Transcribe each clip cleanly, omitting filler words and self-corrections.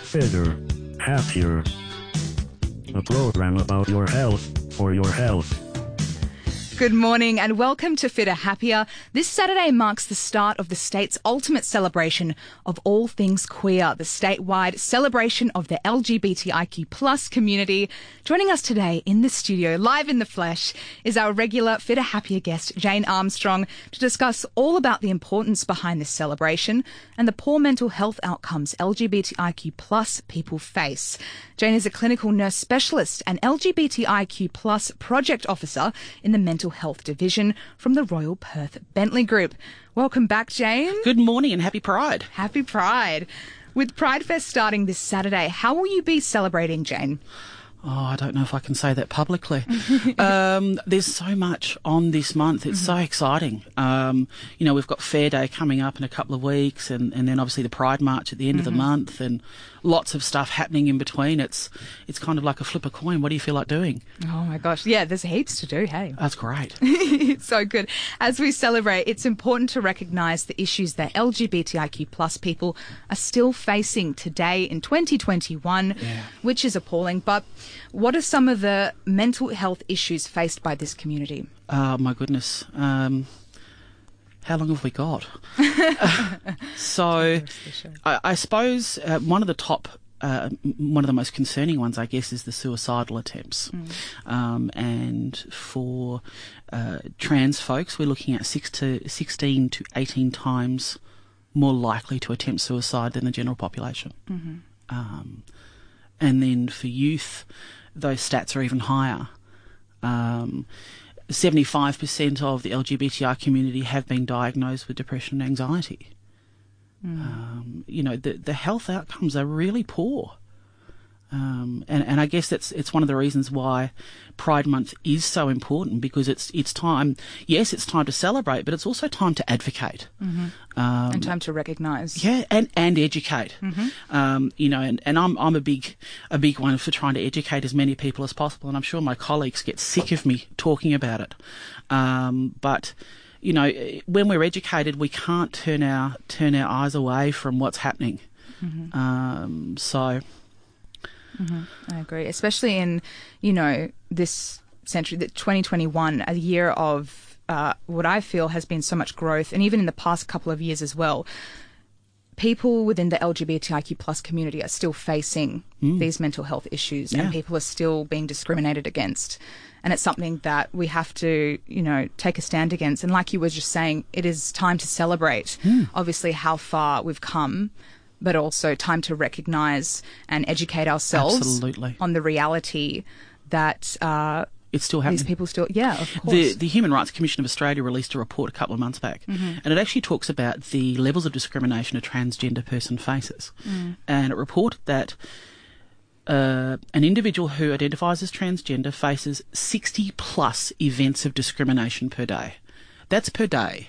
Fitter, Happier. A program about your health for your health. Good morning and welcome to Fitter Happier. This Saturday marks the start of the state's ultimate celebration of all things queer, the statewide celebration of the LGBTIQ plus community. Joining us today in the studio, live in the flesh, is our regular Fitter Happier guest, Jane Armstrong, to discuss all about the importance behind this celebration and the poor mental health outcomes LGBTIQ plus people face. Jane is a clinical nurse specialist and LGBTIQ plus project officer in the Mental Health Division from the Royal Perth Bentley Group. Welcome back, Jane. Good morning and happy Pride. Happy Pride. With Pride Fest starting this Saturday, how will you be celebrating, Jane? Oh, I don't know if I can say that publicly. There's so much on this month. It's so exciting. We've got Fair Day coming up in a couple of weeks and then obviously the Pride March at the end of the month and lots of stuff happening in between. It's kind of like a flip a coin. What do you feel like doing? Oh, my gosh. Yeah, there's heaps to do, hey. That's great. It's so good. As we celebrate, it's important to recognise the issues that LGBTIQ plus people are still facing today in 2021, which is appalling. But what are some of the mental health issues faced by this community? Oh, my goodness. How long have we got? I suppose one of the most concerning ones, I guess, is the suicidal attempts. And for trans folks, we're looking at 16 to 18 times more likely to attempt suicide than the general population. And then for youth, those stats are even higher. 75% of the LGBTI community have been diagnosed with depression and anxiety. The health outcomes are really poor. And I guess it's one of the reasons why Pride Month is so important, because it's time. Yes, it's time to celebrate, but it's also time to advocate. And time to recognise. Yeah, and educate. And I'm a big one for trying to educate as many people as possible, and I'm sure my colleagues get sick of me talking about it. But when we're educated, we can't turn our eyes away from what's happening. I agree, especially in, this century, the 2021, a year of what I feel has been so much growth, and even in the past couple of years as well. People within the LGBTIQ plus community are still facing these mental health issues, and people are still being discriminated against. And it's something that we have to, take a stand against. And like you were just saying, it is time to celebrate, obviously, how far we've come, but also time to recognise and educate ourselves on the reality that it's still happening. These people still, of course. The Human Rights Commission of Australia released a report a couple of months back, and it actually talks about the levels of discrimination a transgender person faces. And it reported that an individual who identifies as transgender faces 60 plus events of discrimination per day. That's per day.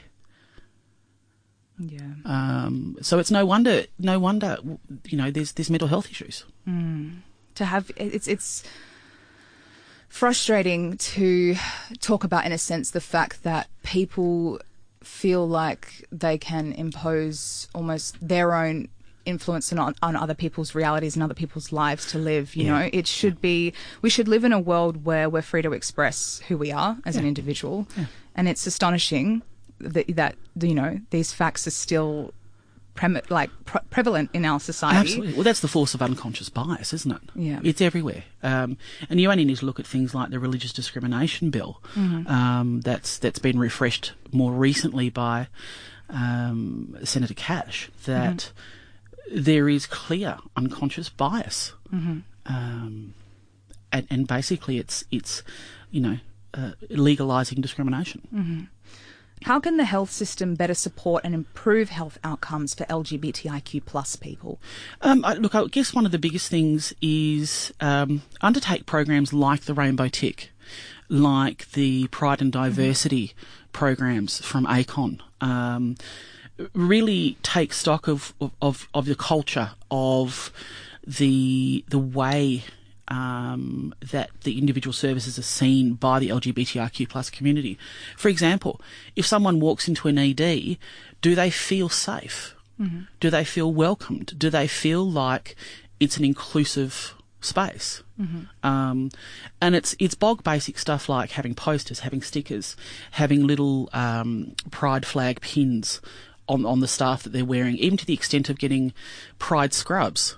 Yeah. So it's no wonder, there's mental health issues. To have, it's frustrating to talk about, in a sense, the fact that people feel like they can impose almost their own influence on other people's realities and other people's lives to live. You know, it should be, we should live in a world where we're free to express who we are as an individual. And it's astonishing that these facts are still prevalent in our society. Absolutely. Well, that's the force of unconscious bias, isn't it? Yeah. It's everywhere. And you only need to look at things like the Religious Discrimination Bill that's been refreshed more recently by Senator Cash, that there is clear unconscious bias. And basically it's legalising discrimination. How can the health system better support and improve health outcomes for LGBTIQ plus people? Look, I guess one of the biggest things is undertake programs like the Rainbow Tick, like the Pride and Diversity programs from ACON. Really take stock of the culture, of the way that the individual services are seen by the LGBTIQ plus community. For example, if someone walks into an ED, do they feel safe? Do they feel welcomed? Do they feel like it's an inclusive space. And it's bog basic stuff like having posters, having stickers, having little pride flag pins on the staff that they're wearing, even to the extent of getting pride scrubs,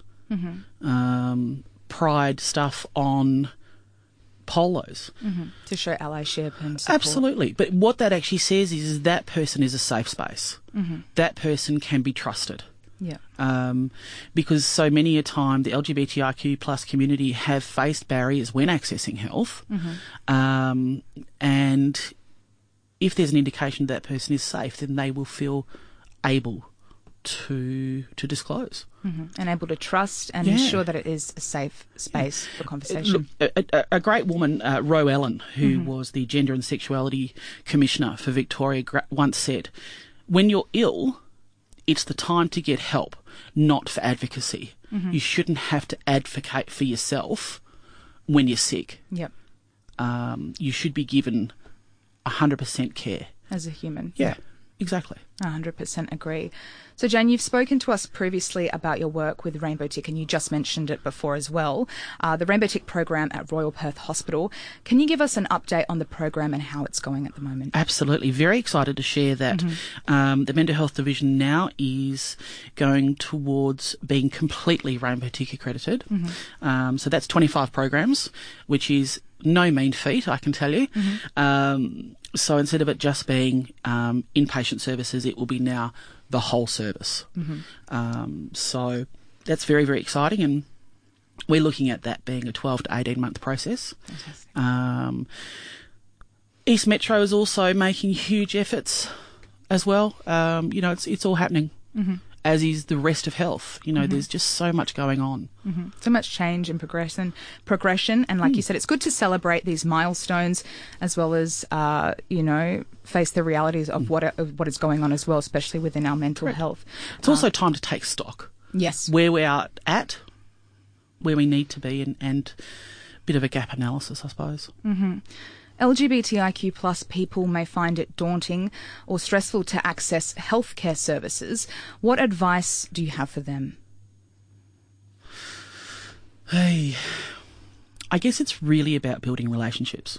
pride stuff on polos. To show allyship and support. Absolutely. But what that actually says is that person is a safe space. That person can be trusted. Yeah. Because so many a time the LGBTIQ plus community have faced barriers when accessing health. And if there's an indication that person is safe, then they will feel able to disclose. And able to trust and ensure that it is a safe space for conversation. Look, a great woman, Ro Ellen, who was the Gender and Sexuality Commissioner for Victoria, once said, when you're ill, it's the time to get help, not for advocacy. You shouldn't have to advocate for yourself when you're sick. Yep. You should be given 100% care. As a human. Yeah, exactly. 100% agree. So, Jane, you've spoken to us previously about your work with Rainbow Tick, and you just mentioned it before as well, the Rainbow Tick program at Royal Perth Hospital. Can you give us an update on the program and how it's going at the moment? Absolutely. Very excited to share that the Mental Health Division now is going towards being completely Rainbow Tick accredited. So that's 25 programs, which is no mean feat, I can tell you. So instead of it just being inpatient services, it will be now the whole service. So that's very, very exciting, and we're looking at that being a 12 to 18 month process. East Metro is also making huge efforts as well. It's all happening, as is the rest of health. There's just so much going on. So much change and progression. And like you said, it's good to celebrate these milestones as well as, face the realities of what is going on as well, especially within our mental health. It's also time to take stock. Yes. Where we are at, where we need to be, and a bit of a gap analysis, I suppose. LGBTIQ plus people may find it daunting or stressful to access healthcare services. What advice do you have for them? Hey, I guess it's really about building relationships.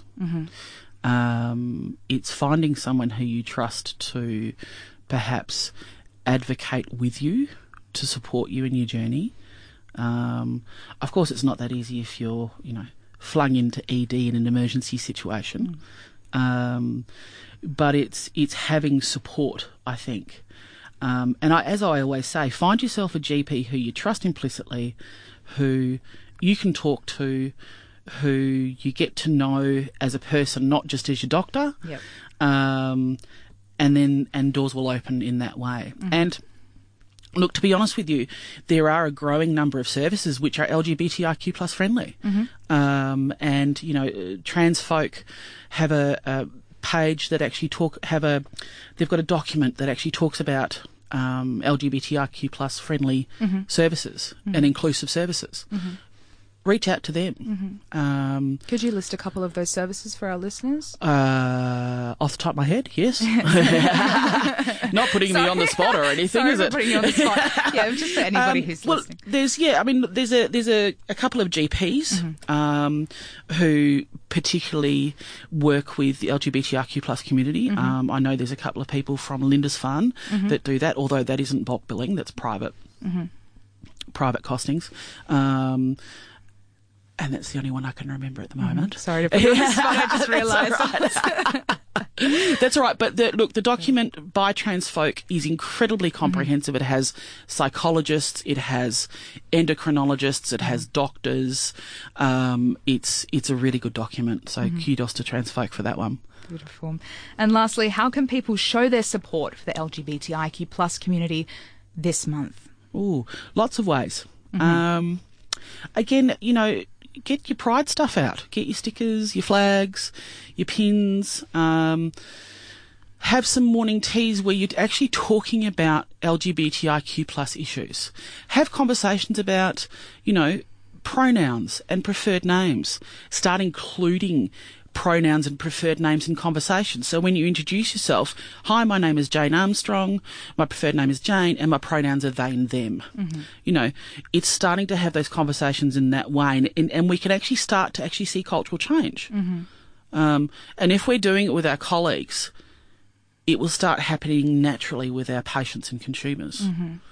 It's finding someone who you trust to perhaps advocate with you, to support you in your journey. Of course, it's not that easy if you're, flung into ED in an emergency situation. But it's having support, I think. As I always say, find yourself a GP who you trust implicitly, who you can talk to, who you get to know as a person, not just as your doctor. Yep. And doors will open in that way. And look, to be honest with you, there are a growing number of services which are LGBTIQ plus friendly. Trans folk have a page that actually they've got a document that actually talks about LGBTIQ plus friendly services and inclusive services. Reach out to them. Could you list a couple of those services for our listeners? Off the top of my head, yes. Not putting me on the spot or anything, Sorry is it? Putting you on the spot. Yeah, just for anybody who's listening. There's a couple of GPs who particularly work with the LGBTIQ plus community. I know there's a couple of people from Lindisfarne that do that, although that isn't bulk billing, that's private costings. And that's the only one I can remember at the moment. Sorry to put you on the spot, I just realised. That's all right. But the document by trans folk is incredibly comprehensive. It has psychologists, it has endocrinologists, it has doctors. It's a really good document. So kudos to trans folk for that one. Beautiful. And lastly, how can people show their support for the LGBTIQ plus community this month? Ooh, lots of ways. Again, get your pride stuff out. Get your stickers, your flags, your pins. Have some morning teas where you're actually talking about LGBTIQ plus issues. Have conversations about, pronouns and preferred names. Start including pronouns and preferred names in conversation. So when you introduce yourself, hi, my name is Jane Armstrong, my preferred name is Jane, and my pronouns are they and them. You know, it's starting to have those conversations in that way, and we can actually start to actually see cultural change. And if we're doing it with our colleagues, it will start happening naturally with our patients and consumers.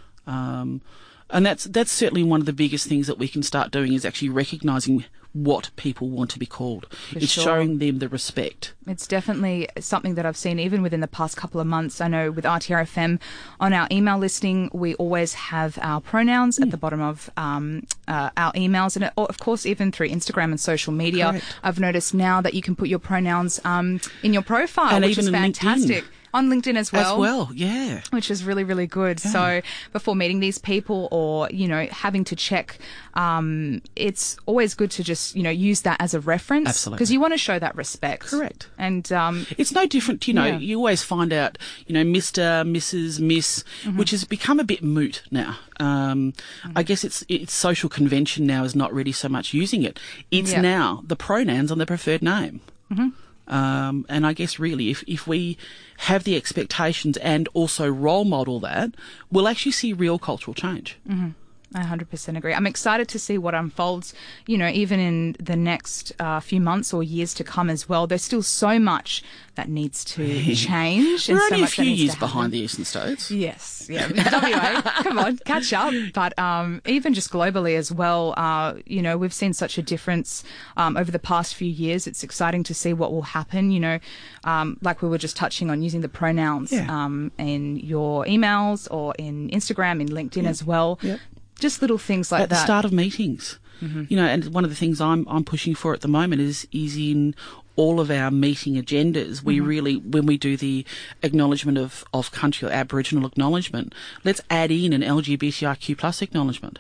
And that's certainly one of the biggest things that we can start doing, is actually recognising what people want to be called. It's showing them the respect. It's definitely something that I've seen even within the past couple of months. I know with RTRFM on our email listing, we always have our pronouns at the bottom of our emails. And of course, even through Instagram and social media, Correct. I've noticed now that you can put your pronouns in your profile, And which even is in fantastic. LinkedIn. On LinkedIn as well. As well, yeah. Which is really, really good. Yeah. So before meeting these people or, you know, having to check, it's always good to just, you know, use that as a reference. Absolutely. Because you want to show that respect. Correct. And It's no different, you know, Yeah. you always find out, you know, Mr., Mrs., Miss, which has become a bit moot now. I guess it's social convention now is not really so much using it. It's Yeah. now the pronouns on the preferred name. And I guess really if we have the expectations and also role model that, we'll actually see real cultural change. I 100% agree. I'm excited to see what unfolds, you know, even in the next few months or years to come as well. There's still so much that needs to change. We're and so only a much that few needs years to happen. behind the Eastern States. Yes, yeah. WA, come on, catch up. But even just globally as well, you know, we've seen such a difference over the past few years. It's exciting to see what will happen, you know, like we were just touching on using the pronouns in your emails or in Instagram, in LinkedIn as well. Yep. Just little things like At that. the start of meetings. You know, and one of the things I'm pushing for at the moment is in all of our meeting agendas, we really, when we do the acknowledgement of country or Aboriginal acknowledgement, let's add in an LGBTIQ plus acknowledgement.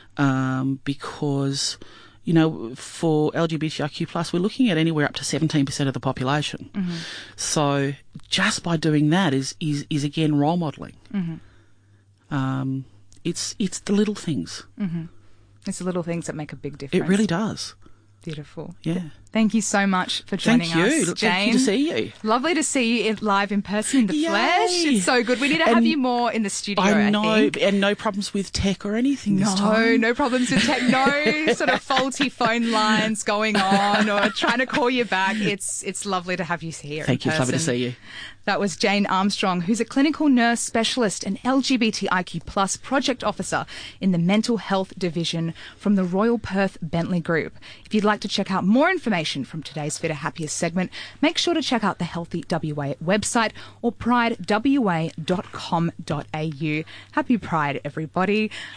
Because, you know, for LGBTIQ plus, we're looking at anywhere up to 17% of the population. So just by doing that is again role modelling. It's the little things. It's the little things that make a big difference. It really does. Beautiful. Yeah. Thank you so much for joining Thank you. us, Jane. Thank you to see you. Lovely to see you live in person in the Yay. flesh. It's so good. We need to have you more in the studio, I know, I think. and no problems with tech or anything this time. No problems with tech. No sort of faulty phone lines going on or trying to call you back. It's lovely to have you here. Thank you. It's lovely to see you. That was Jane Armstrong, who's a clinical nurse specialist and LGBTIQ plus project officer in the mental health division from the Royal Perth Bentley Group. If you'd like to check out more information from today's Fitter Happier segment, make sure to check out the Healthy WA website or pridewa.com.au. Happy Pride, everybody.